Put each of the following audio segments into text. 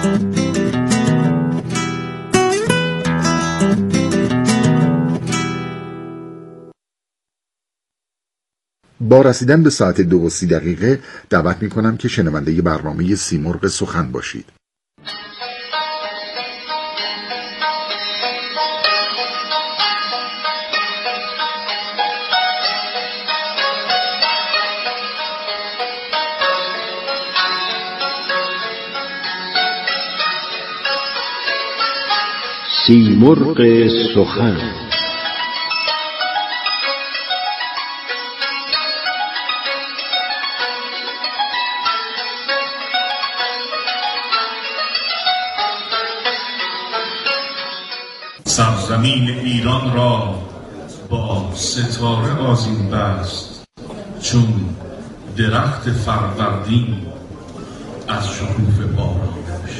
با رسیدن به ساعت 2:30 دعوت می کنم که شنونده برنامه سیمرغ سخن باشید. سیمرغ سخن. سرزمین ایران را با ستاره آذین بست، چون درخت فروردین از شکوفه بارانش.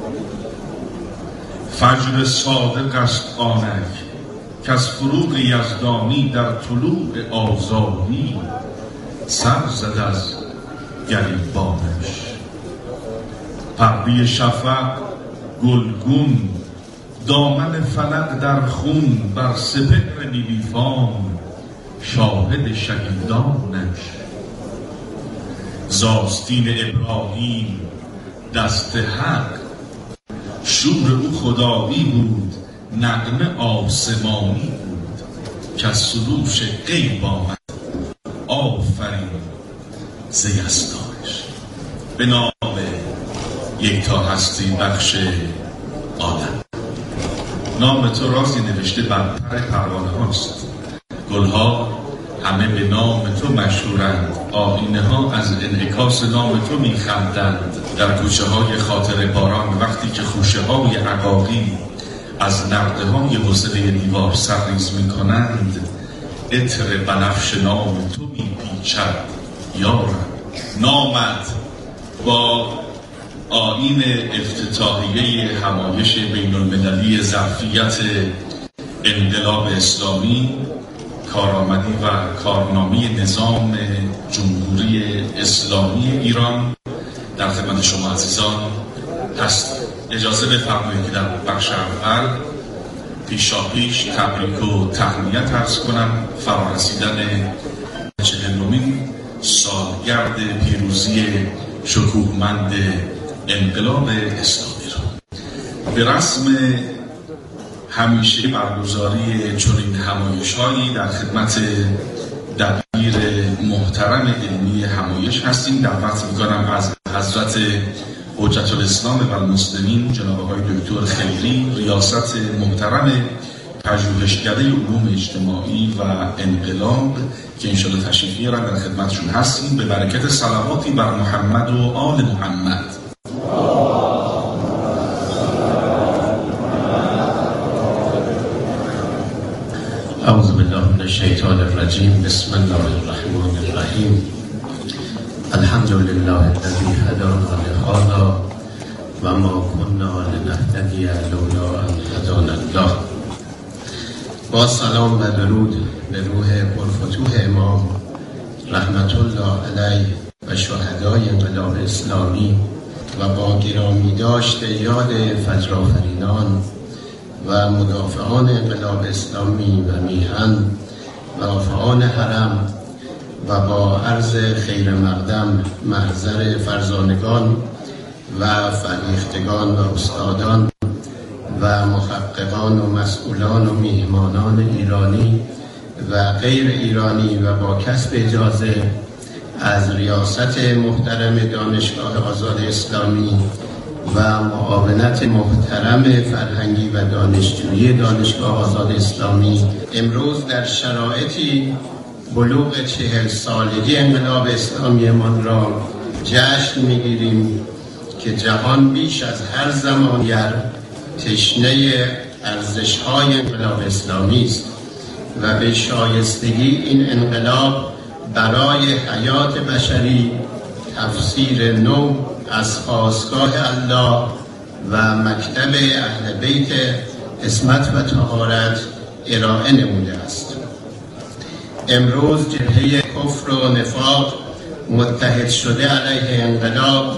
فجر صادق است آنک که از فروغ یزدانی در طلوع آزادی سر زد از گریبانش. پرده شفق گلگون، دامن فلک در خون، بر سپهر نیلیفام شاهد شهیدانش. ز آستین ابراهیم دست حق، شور او خدایی بود، نغمه آسمانی بود، که از سروش غیب آمد آفرین ز یزدانش. به نام یکتا هستی بخش عالم. نام تو رازی نوشته بر پر پروانه هاست، گلها همه به نام تو مشهورند، آینه ها از انعکاس نام تو میخندند. در کوچه های خاطر باران وقتی که خوشه های عقاقی از نرده های حوصله دیوار سرریز میکنند، عطر بنفش نام تو میپیچد یارب. نامت با آیین افتتاحیه همایش بین المللی ظرفیت انقلاب اسلامی، کارآمدی و کارنامه نظام جمهوری اسلامی ایران در خدمت شما عزیزان هست. اجازه بفرمایید که در بخش اول پیشاپیش تبریک و تهنیت عرض کنم فرارسیدن 40مین سالگرد پیروزی شکوهمند انقلاب اسلامی را. به رسم همیشه برگزاری چنین همایش‌هایی در خدمت دبیر محترم علمی همایش هستیم. دعوت می‌کنم از حضرت حجت الاسلام و المسلمین جناب آقای دکتر خیری، ریاست محترم پژوهشکده علوم اجتماعی و انقلاب که انشاءالله تشریف میارن، در خدمتشون هستیم. به برکت صلواتی بر محمد و آل محمد. اعوذ بالله من الشیطان الرجیم. بسم الله الرحمن الرحیم. الحمد لله الذی هدانا لهذا و ما کنا لنهتدی لولا ان هدانا الله. با سلام و درود به روح پرفتوح امام رحمت الله علیه و شهدای انقلاب اسلامی و با گرامی داشت یاد فجرآفرینان و مدافعان انقلاب اسلامی و میهن و رافعان حرم و با عرض خیر مقدم محضر فرزانگان و فرهیختگان و استادان و محققان و مسئولان و میهمانان ایرانی و غیر ایرانی و با کسب اجازه از ریاست محترم دانشگاه آزاد اسلامی و معاونت محترم فرهنگی و دانشجویی دانشگاه آزاد اسلامی، امروز در شرایطی بلوغ 40 سالگی انقلاب اسلامی من را جشن میگیریم که جهان بیش از هر زمان دیگر تشنه ارزش‌های انقلاب اسلامی است و به شایستگی این انقلاب برای حیات بشری تفسیر نو از خاستگاه الله و مکتب اهل بیت عصمت و طهارت ارائه نموده است. امروز جبهه کفر و نفاق متحد شده علیه انقلاب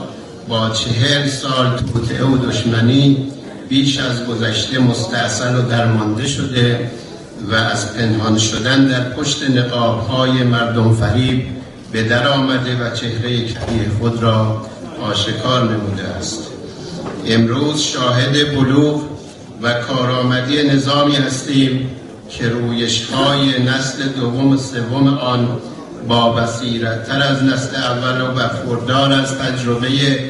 با 40 سال توطئه و دشمنی بیش از گذشته مستاصل و درمانده شده و از پنهان شدن در پشت نقاب‌های مردم فریب به در آمده و چهره کریه خود را آشکار نموده است. امروز شاهد بلوغ و کارآمدی نظامی هستیم که رویش‌های نسل دوم و سوم آن با بصیرت‌تر از نسل اول و برخوردار از تجربه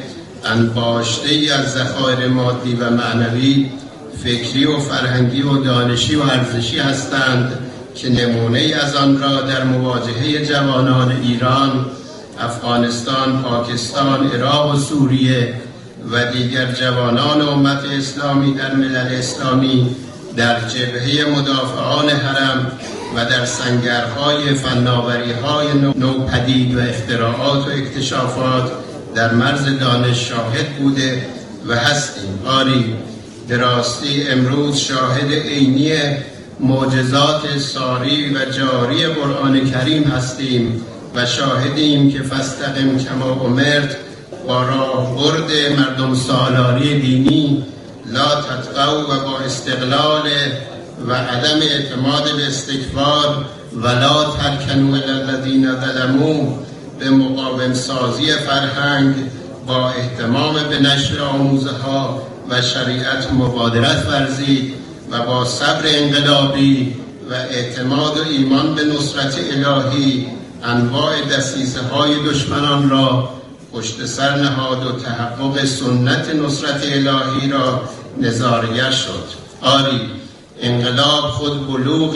انباشته‌ای از ذخایر مادی و معنوی، فکری و فرهنگی و دانشی و ارزشی هستند که نمونه‌ای از آن را در مواجهه جوانان ایران، افغانستان، پاکستان، عراق و سوریه و دیگر جوانان امت اسلامی در ملل اسلامی در جبهه مدافعان حرم و در سنگرهای فناوری‌های نوپدید و اختراعات و اکتشافات در مرز دانش شاهد بوده و هستیم. آری، به راستی امروز شاهد عینی معجزات ساری و جاری قرآن کریم هستیم و شاهدیم که فاستقم کما امرت با راهبرد مردم سالاری دینی لا تطغوا و با استقلال و عدم اعتماد به استکبار و لا ترکنوا الی الذین ظلموا به مقاوم سازی فرهنگ با اهتمام به نشر آموزه‌ها و شریعت مبادرت ورزید و با صبر انقلابی و اعتماد و ایمان به نصرت الهی انواع دسیسه‌های دشمنان را پشت سر نهاد و تحقق سنت نصرت الهی را نظارگر شد. آری، انقلاب خود بلوغ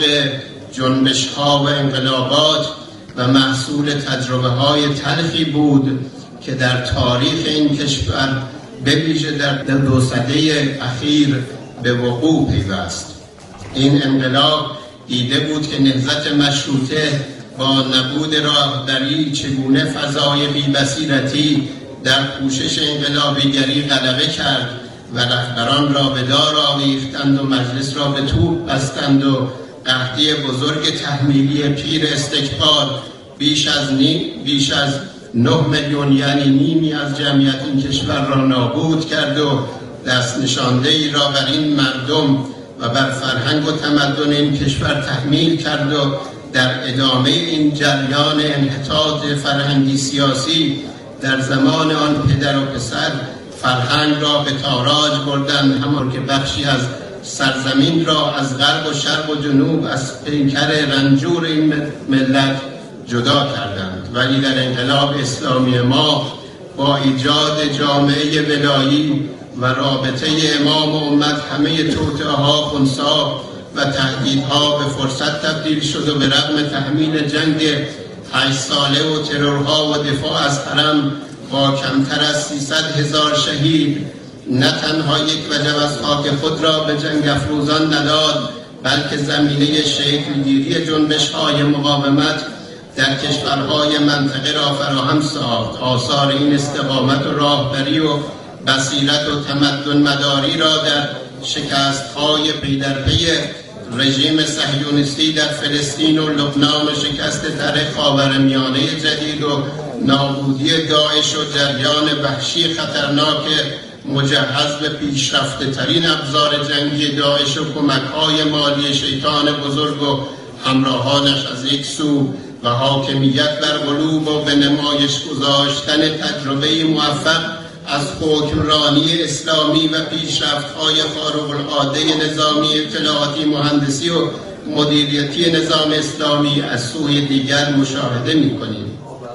جنبش‌ها و انقلابات و محصول تجربه‌های تلخی بود که در تاریخ این کشور به ویژه در 2 سده اخیر به وقوع پیوست. این انقلاب دیده بود که نهضت مشروطه با نبود راهبری چگونه فضای بی‌بصیرتی در کوشش انقلابیگری غلبه کرد و رهبران را به دار آویختند و مجلس را به توپ بستند و قحطی بزرگ تحمیلی پیر استکبار بیش از 9 میلیون یعنی نیمی از جمعیت این کشور را نابود کرد و دست نشانده‌ای را بر این مردم و بر فرهنگ و تمدن این کشور تحمیل کرد و در ادامه این جریان انحطاط فرهنگی سیاسی در زمان آن پدر و پسر فرهنگ را به تاراج بردند، همان که بخشی از سرزمین را از غرب و شرق و جنوب از پیکر رنجور این ملت جدا کردند. ولی در انقلاب اسلامی ما با ایجاد جامعه ولایی و رابطه امام و امت همه توطئه‌ها، خنثی‌ها و تهدیدها به فرصت تبدیل شد و به رغم تحمیل جنگ 8 ساله و ترورها و دفاع از حرم با کمتر از 300,000 شهید نه تنها یک وجب از خاک خود را به جنگ افروزان نداد، بلکه زمینه شکلگیری جنبش‌های مقاومت در کشورهای منطقه را فراهم ساخت. آثار این استقامت و راهبری و بصیرت و تمدن مداری را در شکست‌های پی در پی رژیم صهیونیستی در فلسطین و لبنان و شکست طرح خاورمیانه جدید و نابودی داعش و جریان وحشی خطرناک مجهز به پیشرفته ترین ابزار جنگی داعش و کمک‌های مالی شیطان بزرگ و همراهانش از یک سو و حاکمیت بر قلوب و به نمایش گذاشتن تجربه موفق از حکمرانی اسلامی و پیشرفت‌های خارق‌العاده نظامی اطلاعاتی مهندسی و مدیریتی نظام اسلامی از سوی دیگر مشاهده می‌کنیم.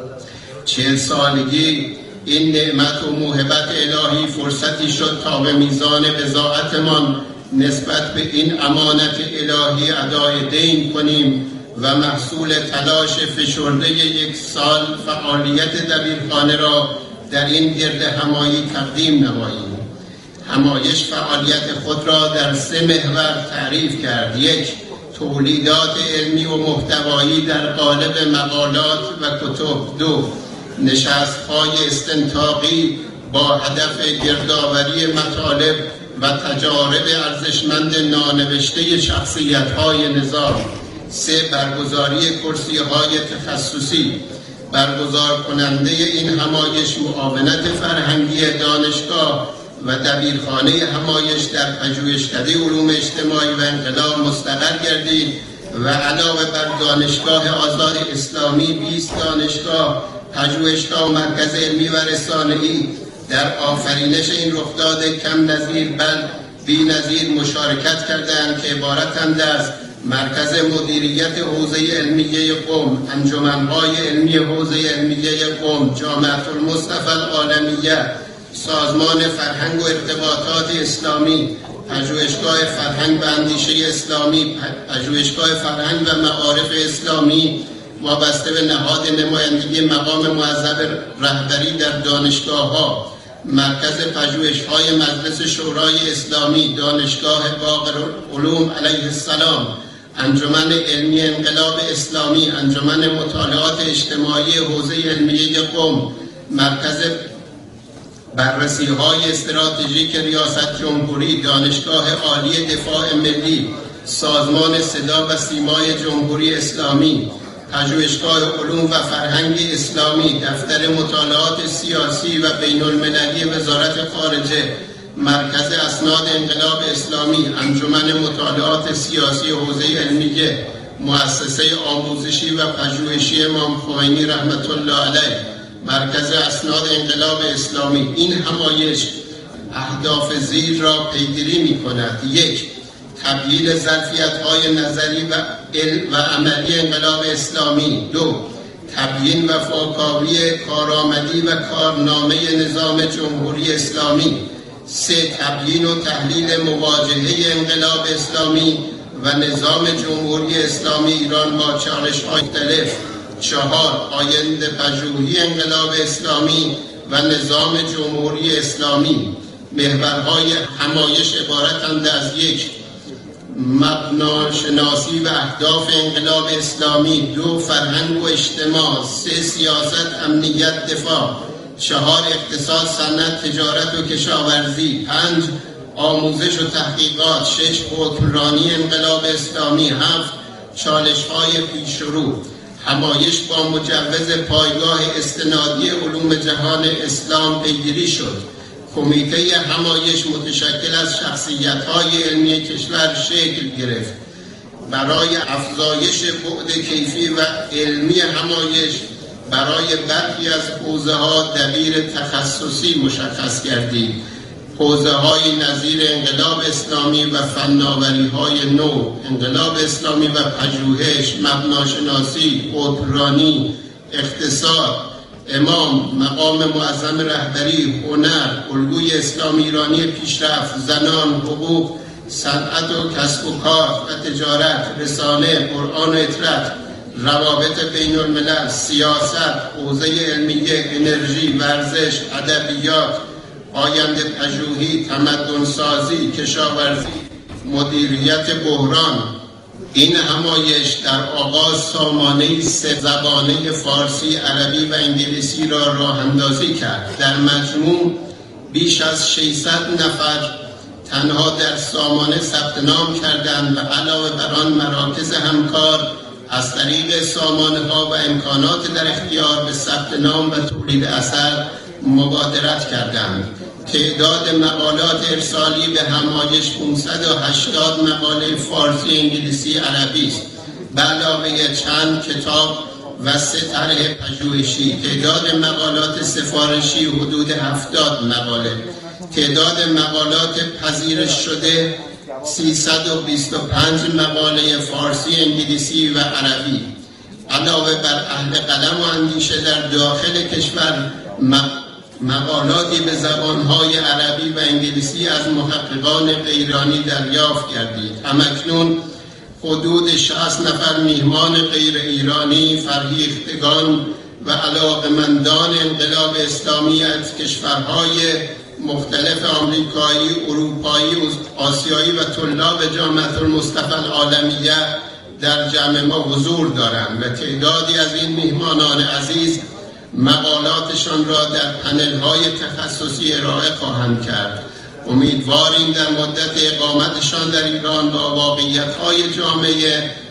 40 سالگی این نعمت و موهبت الهی فرصتی شد تا به میزان بضاعتمان نسبت به این امانت الهی ادای دین کنیم و محصول تلاش فشرده 1 سال فعالیت دبیرخانه را در این گرد همایی تقدیم نماییم. همایش فعالیت خود را در 3 محور تعریف کرد. 1. تولیدات علمی و محتوایی در قالب مقالات و کتب. 2. نشست‌های استنتاقی با هدف گردآوری مطالب و تجارب ارزشمند نانوشته شخصیت‌های نظام. 3. برگزاری کرسی‌های تخصصی برگزار کننده این همایش معاونت فرهنگی دانشگاه و دبیرخانه همایش در پژوهشکده علوم اجتماعی و انقلاب مستقر گردید و علاوه بر دانشگاه آزاد اسلامی 20 دانشگاه، پژوهشگاه و مرکز علمی و رسانه‌ای در آفرینش این رخداد کم نظیر بل بی نظیر مشارکت کردند که عبارتند از مرکز مدیریت حوزه علمیه قم، انجمن‌های علمی حوزه علمیه قم، جامعه المصطفى العالمیه، سازمان فرهنگ و ارتباطات اسلامی، پژوهشگاه فرهنگ و اندیشه اسلامی، پژوهشگاه فرهنگ و معارف اسلامی وابسته به نهاد نمایندگی مقام معظم رهبری در دانشگاه‌ها، مرکز پژوهش‌های مجلس شورای اسلامی، دانشگاه باغ علوم علیه السلام، انجمن علمی انقلاب اسلامی، انجمن مطالعات اجتماعی حوزه علمیه قم، مرکز بررسی‌های استراتژیک ریاست جمهوری، دانشگاه عالی دفاع ملی، سازمان صدا و سیمای جمهوری اسلامی، پژوهشگاه علوم و فرهنگ اسلامی، دفتر مطالعات سیاسی و بین المللی وزارت خارجه، مرکز اسناد انقلاب اسلامی، انجمن مطالعات سیاسی حوزه علمیه، مؤسسه آموزشی و پژوهشی امام خمینی رحمت الله علیه، مرکز اسناد انقلاب اسلامی. این همایش اهداف زیر را پیگیری می کند: 1. تبیین ظرفیت‌های نظری و عملی انقلاب اسلامی. 2. تبیین و فاکاوی کارآمدی و کارنامه نظام جمهوری اسلامی. 3. تبیین و تحلیل مواجهه انقلاب اسلامی و نظام جمهوری اسلامی ایران با چالش‌های مختلف. 4. آینده پژوهی انقلاب اسلامی و نظام جمهوری اسلامی. محورهای همایش عبارتند از 1. مبناشناسی و اهداف انقلاب اسلامی. 2. فرهنگ و اجتماع. 3. سیاست، امنیت، دفاع. 4. اقتصاد، صنعت، تجارت و کشاورزی. 5. آموزش و تحقیقات. 6. حکمرانی انقلاب اسلامی. 7. چالش‌های پیشرو. همایش با مجوز پایگاه استنادی علوم جهان اسلام پیگیری شد. کمیته همایش متشکل از شخصیت‌های علمی کشور شکل گرفت. برای افزایش بعد کیفی و علمی همایش برای برخی از حوزه‌ها دبیر تخصصی مشخص گردید. حوزه‌های نظیر انقلاب اسلامی و فناوری‌های نو، انقلاب اسلامی و پژوهش، مبناشناسی، حکمرانی، اقتصاد، امام، مقام معظم رهبری، هنر، الگوی اسلام ایرانی پیشرفت، زنان، حقوق، صنعت و کسب و کار و تجارت، رسانه، قرآن و اطرت، روابط بین الملل، سیاست، حوزه علمیه، انرژی، ورزش، ادبیات، آینده پژوهی، تمدن سازی، کشاورزی، مدیریت بحران. این همایش در آغاز سامانه 3 زبانه فارسی، عربی و انگلیسی را راه اندازی کرد. در مجموع بیش از 600 نفر تنها در سامانه ثبت نام کردند و علاوه بر آن مراکز همکار از طریق سامانه‌ها و امکانات در اختیار به ثبت نام و تولید اثر مبادرت کردند. تعداد مقالات ارسالی به همایش 580 مقاله فارسی، انگلیسی، عربی است. به علاوه چند کتاب و 3 طرح پژوهشی. تعداد مقالات سفارشی حدود 70 مقاله. تعداد مقالات پذیرش شده 325 مقاله فارسی، انگلیسی و عربی. علاوه بر اهل قلم و اندیشه در داخل کشور مقالاتی به زبانهای عربی و انگلیسی از محققان غیرانی دریافت گردید. همکنون حدود 60 نفر میهمان غیر ایرانی، فرهیختگان و علاقمندان انقلاب اسلامی از کشورهای مختلف آمریکایی، اروپایی، آسیایی و طلاب جامعه المصطفى العالمیه در جمع ما حضور دارند و تعدادی از این میهمانان عزیز مقالاتشان را در پنل‌های تخصصی ارائه خواهند کرد. امیدواریم در مدت اقامتشان در ایران با واقعیت‌های جامعه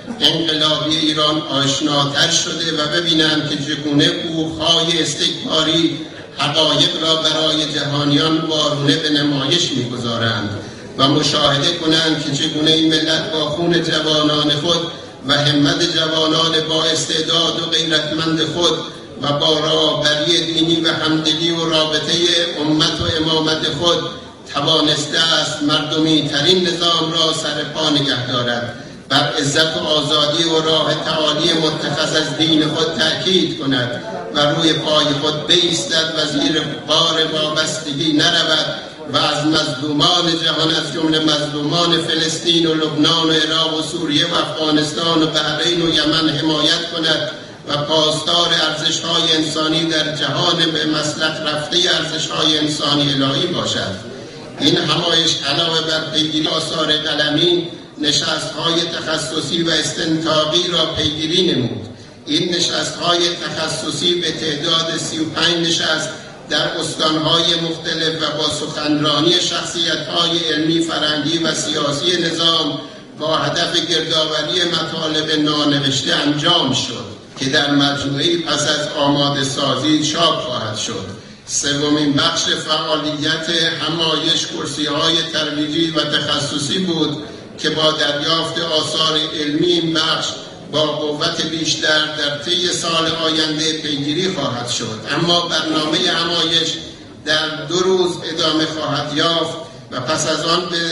انقلابی ایران آشناتر شده و ببینند که چگونه بوق‌های استکباری حقایق را برای جهانیان وارونه به نمایش می‌گذارند و مشاهده کنند که چگونه این ملت با خون جوانان خود و همت جوانان با استعداد و غیرتمند خود و با راهبری دینی و همدلی و رابطه امت و امامت خود توانسته است مردمی ترین نظام را سر پا نگه دارد، بر عزت و آزادی و راه تعالی متخذ از دین خود تأکید کند و روی پای خود بایستد و زیر بار وابستگی نرود و از مظلومان جهان از جمله مظلومان فلسطین و لبنان و عراق و سوریه و افغانستان و بحرین و یمن حمایت کند و پاسدار ارزش‌های انسانی در جهان به مسلک رفته ارزش‌های انسانی الهی باشد. این همایش علاوه بر پیگیری آثار قلمی، نشست‌های تخصصی و استنتاقی را پیگیری نمود. این نشست‌های تخصصی به تعداد 35 نشست در استان‌های مختلف و با سخنرانی شخصیت‌های علمی، فرهنگی و سیاسی نظام با هدف گردآوری مطالب نانوشته انجام شد که در مجموعه‌ای پس از آماده سازی چاپ خواهد شد. سومین بخش فعالیت همایش کرسی‌های ترویجی و تخصصی بود که با دریافت آثار علمی این بخش با قوت بیشتر در طی سال آینده پیگیری خواهد شد. اما برنامه همایش در 2 روز ادامه خواهد یافت و پس از آن به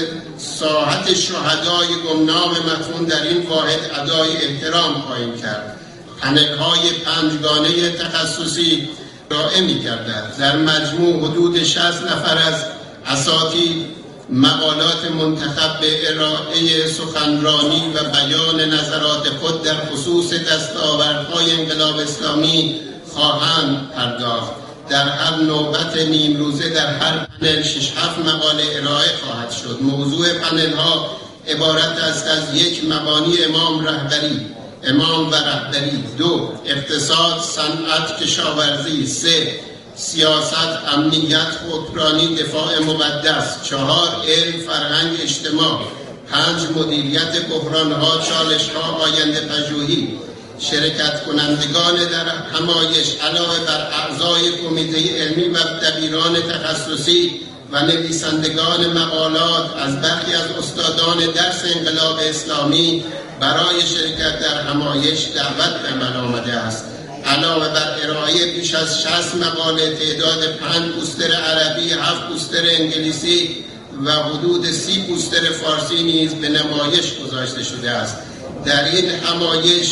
ساحت شهدای گمنام مدفون در این واحد ادای احترام خواهیم کرد. پنل‌های 5 گانه تخصصی ارائه می‌گردد. در مجموع حدود 60 نفر از اساتید مقالات منتخب به ارائه سخنرانی و بیان نظرات خود در خصوص دستاوردهای انقلاب اسلامی خواهند پرداخت. در هر نوبت نیم روزه در هر پنل 6-7 مقاله ارائه خواهد شد. موضوع پنل‌ها عبارت است از 1. مبانی امام و رهبری 2. اقتصاد، صنعت، کشاورزی 3. سیاست، امنیت، حکمرانی، دفاع مقدس 4. علم، فرهنگ، اجتماع 5. مدیریت بحران‌ها، چالش‌ها، آینده پژوهی. شرکت کنندگان در همایش علاوه بر اعضای کمیته علمی و دبیران تخصصی و نویسندگان مقالات از برخی از استادان درس انقلاب اسلامی برای شرکت در همایش دعوت به عمل آمده است. علاوه بر ارائه بیش از 60 مقاله، تعداد 5 پوستر عربی، 7 پوستر انگلیسی و حدود 30 پوستر فارسی نیز به نمایش گذاشته شده است. در این همایش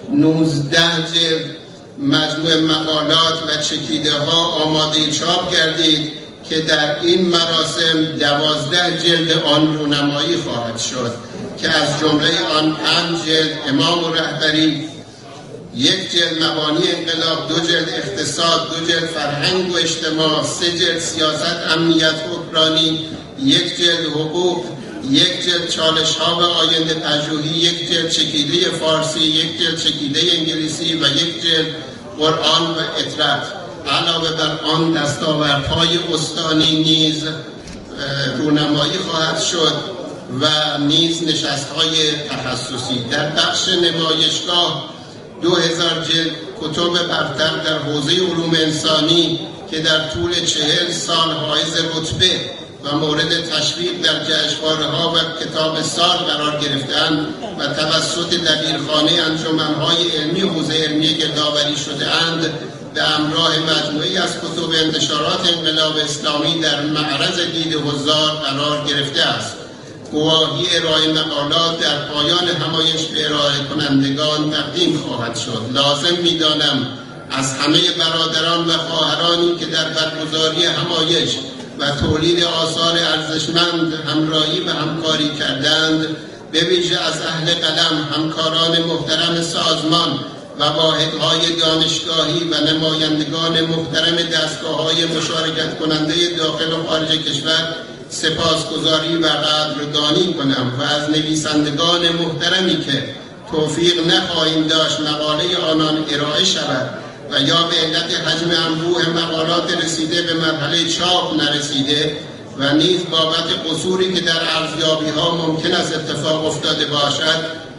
19 جلد مجموع مقالات و چکیده ها آماده چاپ گردید که در این مراسم 12 جلد آن رونمایی خواهد شد که از جمله آن 5 جلد امام و رهبری، 1 جلد مبانی انقلاب، 2 جلد اقتصاد، 2 جلد فرهنگ و اجتماع، 3 جلد سیاست، امنیت، حکمرانی، 1 جلد حقوق، 1 جلد چالش‌ها و آینده پژوهی، 1 جلد چکیده فارسی، 1 جلد چکیده انگلیسی و 1 جلد قرآن و اطرت. علاوه بر آن دستاوردهای استانی نیز رونمایی خواهد شد و نیز نشست‌های تخصصی. در بخش نمایشگاه 2000 جلد کتب برتر در حوزه علوم انسانی که در طول 40 سال حائز رتبه و مورد تشویق در جشنواره‌ها و کتاب سال قرار گرفتند و توسط دبیرخانه انجمن‌های علمی حوزه علمی گردآوری شده‌اند، به همراه مجموعه‌ای از کتب انتشارات انقلاب اسلامی در معرض دید حضار قرار گرفته است. گواهی ارائه مقالات در پایان همایش به ارائه کنندگان تقدیم خواهد شد. لازم می‌دانم از همه برادران و خواهرانی که در برگزاری همایش و تولید آثار ارزشمند همراهی و همکاری کردند، به ویژه از اهل قلم، همکاران محترم سازمان و واحدهای دانشگاهی و نمایندگان محترم دستگاه‌های مشارکت کننده داخل و خارج کشور سپاسگزاری و قدردانی کنم و از نویسندگان محترمی که توفیق نخواهیم داشت مقاله آنان ارائه شود و یا به علت حجم انبوه مقالات رسیده به مرحله چاپ نرسیده و نیز بابت قصوری که در ارزیابی‌ها ممکن است اتفاق افتاده باشد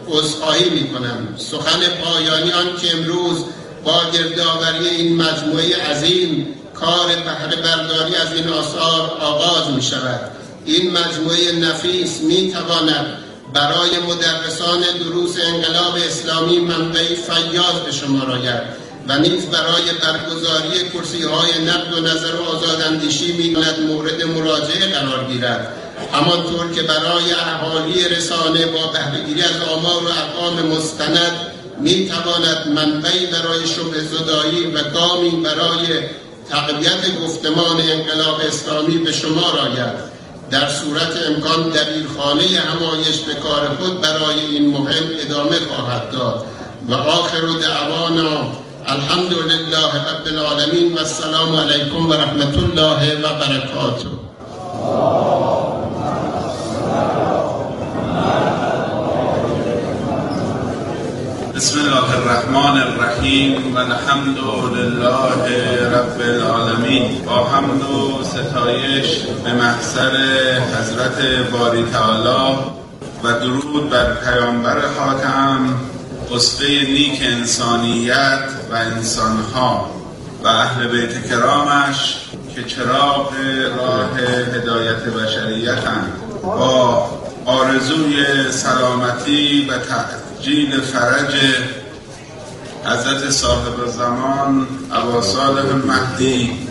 عذرخواهی میکنم. سخن پایانی آن که امروز با گردآوری این مجموعه عظیم کار بهره برداری از این آثار آغاز می شود. این مجموعه نفیس می تواند برای مدرسان دروس انقلاب اسلامی منبعی فیاض به شمار آید و نیز برای برگزاری کرسی‌های نقد و نظر و آزاداندیشی می‌تواند مورد مراجعه قرار گیرد. همانطور که برای اهالی رسانه با بهره‌گیری از آمار و ارقام مستند می‌تواند منبعی برای شبه زدایی و گامی برای تقویت گفتمان انقلاب اسلامی به شمار آید. در صورت امکان دبیرخانه همایش به کار خود برای این مهم ادامه خواهد داد. و آخر دعوانا الحمدلله رب العالمین و السلام علیکم و رحمت الله و برکاته. بسم الله الرحمن الرحیم و الحمد لله رب العالمین. با حمد و ستایش به محضر حضرت باری تعالی و درود بر پیامبر خاتم، اسوه نیک انسانیت و انسانها و اهل بیت کرامش که چراغ راه هدایت بشریتند، با آرزوی سلامتی و تأجیل فرج حضرت صاحب زمان ابا صالح مهدی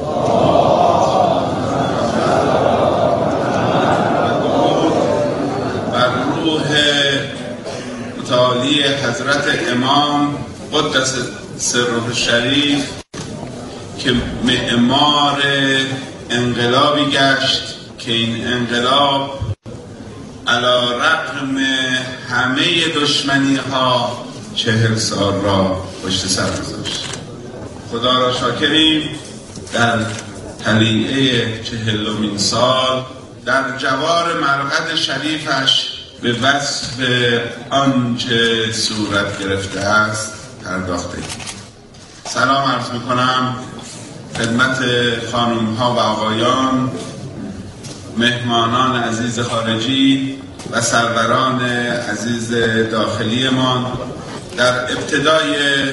بر روح متعالی حضرت امام قدس سره الشریف که معمار انقلابی گشت که این انقلاب علی رغم همه دشمنی ها 40 سال را پشت سر گذاشت. خدا را شاکریم در طلیعه 40مین سال در جوار مرقد شریفش به وصف آنچه صورت گرفته است پرداخته. سلام عرض میکنم خدمت خانم ها و آقایان، مهمانان عزیز خارجی و سروران عزیز داخلی ما. در ابتدای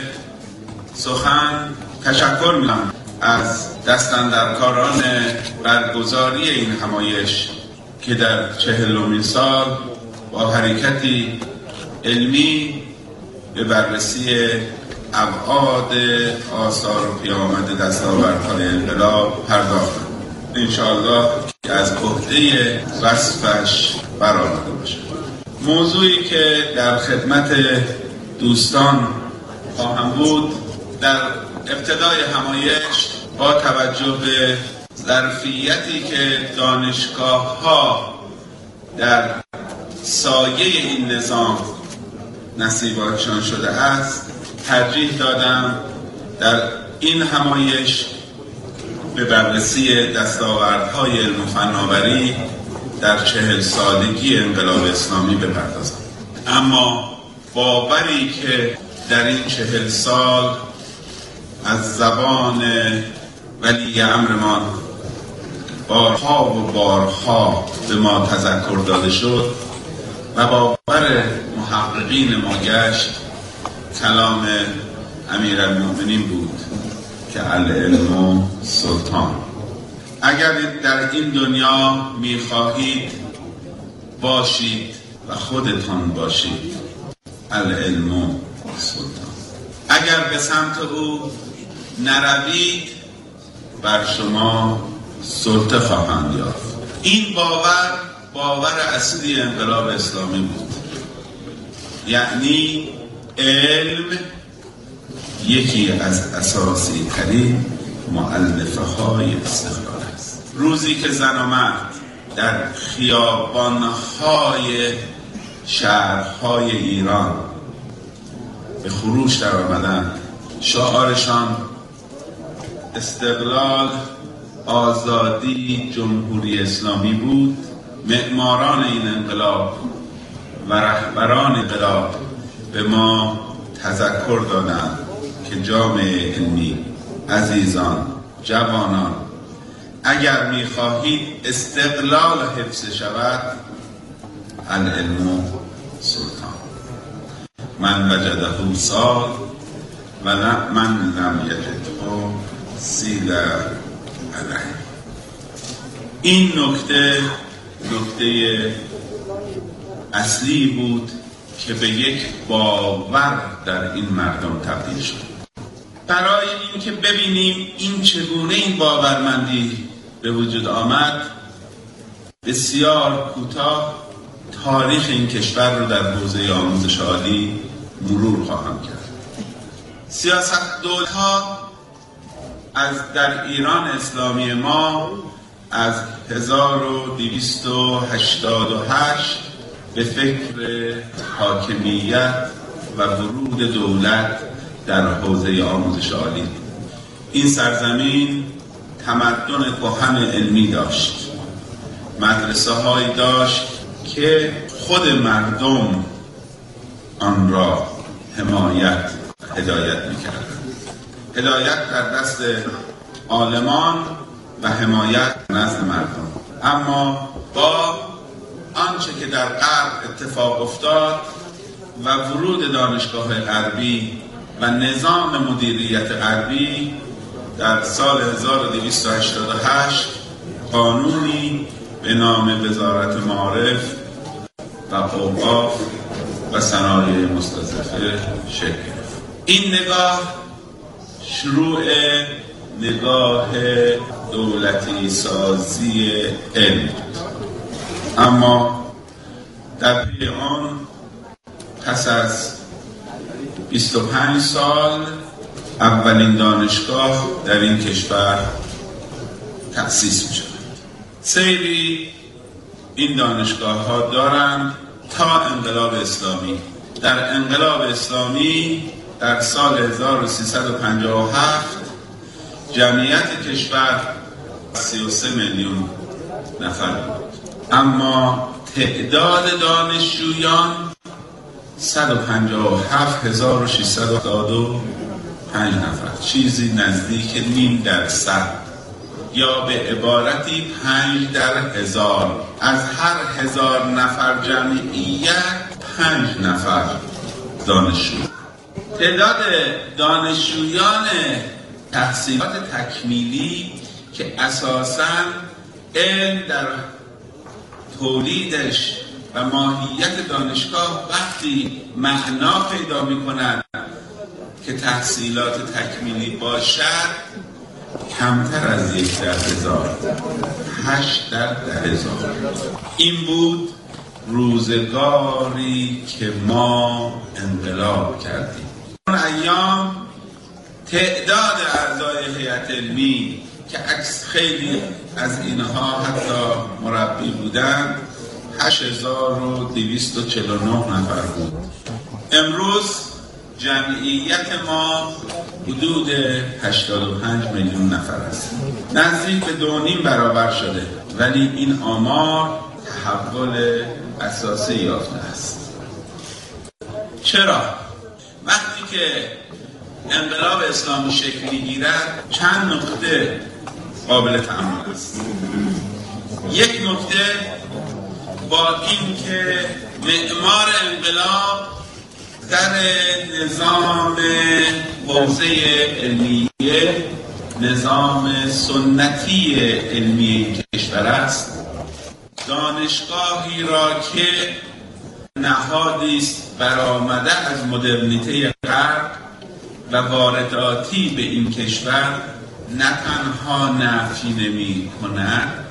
سخن تشکر می‌کنم از دستاندرکاران برگزاری این همایش که در 40مین سال با حرکتی علمی به بررسی ابعاد آثار و پیامد دستاوردهای انقلاب پرداختند. انشاءالله که از عهده وصفش برآمده باشه. موضوعی که در خدمت دوستان خواهم بود در ابتدای همایش با توجه به ظرفیتی که دانشگاه‌ها در سایه این نظام نصیبانشان شده است، ترجیح دادم در این همایش به بررسی دستاوردهای علم و فناوری در 40 سالگی انقلاب اسلامی بپردازم. اما باوری که در این 40 سال از زبان ولی امرمان بارها و بارها به ما تذکر داده شد و باور محققین ما گشت، کلام امیرالمؤمنین بود که العلم سلطان. اگر در این دنیا میخواهید باشید و خودتان باشید، العلم سلطان. اگر به سمت او نروید بر شما سلطه خواهند یافت. این باور اصلی انقلاب اسلامی بود. یعنی علم یکی از اساسی ترین مؤلفه های استقلال است. روزی که زن و مرد در خیابانهای شهرهای ایران به خروش در آمدند، شعارشان استقلال، آزادی، جمهوری اسلامی بود. معماران این انقلاب و رهبران انقلاب به ما تذکر دادند که جامعه علمی، عزیزان، جوانان، اگر می‌خواهید استقلال حفظ شود، العلم سلطان. من وجده سال و من لم یجده سیل علیه. این نکته اصلی بود که به یک باور در این مردم تبدیل شد. برای این که ببینیم این چگونه این باورمندی به وجود آمد، بسیار کوتاه تاریخ این کشور رو در حوزه آموزش عالی مرور خواهم کرد. سیاست‌دولت‌ها در ایران اسلامی ما از 1288 به فکر حاکمیت و ورود دولت در حوزه آموزش عالی. این سرزمین تمدن کهن علمی داشت، مدرسه هایی داشت که خود مردم آن را هدایت می‌کردند. هدایت در دست عالمان و حمایت نزد مردم. اما با آنچه که در غرب اتفاق افتاد و ورود دانشگاه غربی و نظام مدیریت غربی، در سال 1288 قانونی به نام وزارت معارف و اوقاف و صنایع مستضعفه شکل گرفت. این نگاه شروع نگاه دولتی سازی علم بود. اما در پی آن پس از 25 سال اولین دانشگاه در این کشور تأسیس می شود. سیری این دانشگاه ها دارند تا انقلاب اسلامی. در انقلاب اسلامی در سال 1357 جمعیت کشور 33 میلیون نفر بود، اما تعداد دانشجویان 157,675 نفر، چیزی نزدیک 0.5%، یا به عبارتی 5 در 1000. از هر 1000 نفر جمعیت 5 نفر دانشجو. تعداد دانشجویان تحصیلات تکمیلی که اساساً علم در تولیدش و ماهیت دانشگاه وقتی معنا پیدا می کند که تحصیلات تکمیلی باشد، کمتر از 1 در 1000، 8 در 1000. این بود روزگاری که ما انقلاب کردیم. اون ایام تعداد اعضای هیئت علمی که خیلی از اینها حتی مربی بودند 8249 نفر بود. امروز جمعیت ما حدود 85 میلیون نفر است، نزدیک به 2.5 برابر شده، ولی این آمار تحول اساسی یافته است. چرا؟ وقتی که انقلاب اسلامی شکل می‌گیرد چند نکته قابل تأمل است. یک نکته با این که معمار انقلاب در نظام حوزه علمیه، نظام سنتی علمی کشور است، دانشگاهی را که نهادی است برآمده از مدرنیته غرب و وارداتی به این کشور نه تنها نفی نمی کند،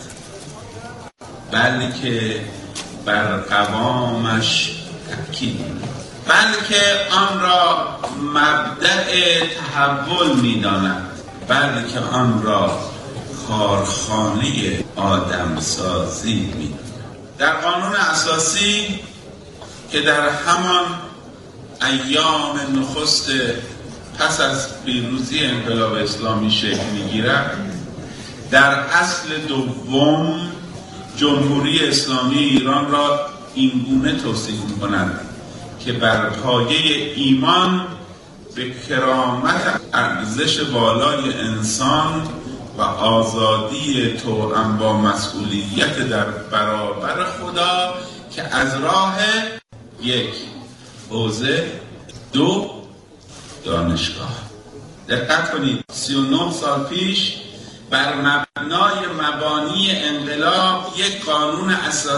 بلکه بر قوامش تأکید می‌کند، بلکه آن را مبدأ تحول می‌داند، بلکه آن را کارخانه آدمسازی می‌داند. در قانون اساسی که در همان ایام نخست پس از پیروزی انقلاب اسلامی شکل می‌گیرد، در اصل دوم جمهوری اسلامی ایران را اینگونه توصیف می‌کند که بر پایه ایمان به کرامت ارزش بالای انسان و آزادی توأم با مسئولیت در برابر خدا که از راه یک حوزه 2 دانشگاه. دقت کنید 39 سال پیش بر مبنای مبانی انقلاب یک قانون اساسی